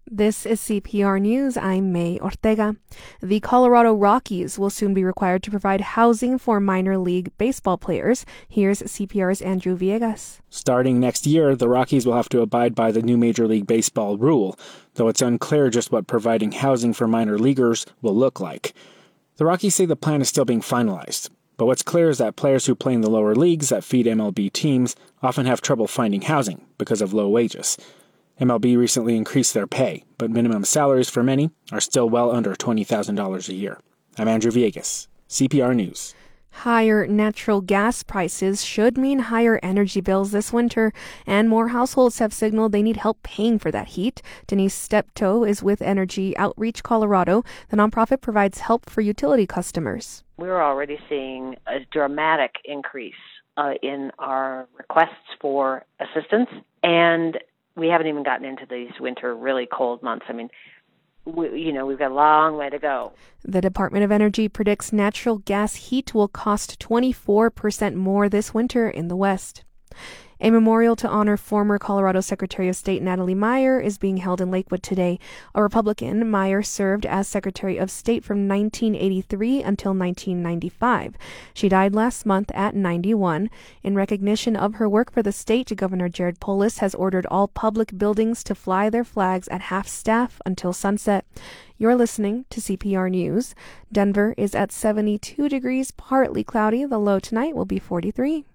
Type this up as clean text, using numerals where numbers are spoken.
This is CPR News. I'm May Ortega. The Colorado Rockies will soon be required to provide housing for minor league baseball players. Here's CPR's Andrew Villegas. Starting next year, the Rockies will have to abide by the new Major League Baseball rule, though it's unclear just what providing housing for minor leaguers will look like. The Rockies say the plan is still being finalized, but what's clear is that players who play in the lower leagues that feed MLB teams often have trouble finding housing because of low wages. MLB recently increased their pay, but minimum salaries for many are still well under $20,000 a year. I'm Andrew Villegas, CPR News. Higher natural gas prices should mean higher energy bills this winter, and more households have signaled they need help paying for that heat. Denise Steptoe is with Energy Outreach Colorado. The nonprofit provides help for utility customers. We're already seeing a dramatic increase in our requests for assistance, and we haven't even gotten into these winter really cold months. I mean, we've got a long way to go. The Department of Energy predicts natural gas heat will cost 24% more this winter in the West. A memorial to honor former Colorado Secretary of State Natalie Meyer is being held in Lakewood today. A Republican, Meyer served as Secretary of State from 1983 until 1995. She died last month at 91. In recognition of her work for the state, Governor Jared Polis has ordered all public buildings to fly their flags at half-staff until sunset. You're listening to CPR News. Denver is at 72 degrees, partly cloudy. The low tonight will be 43.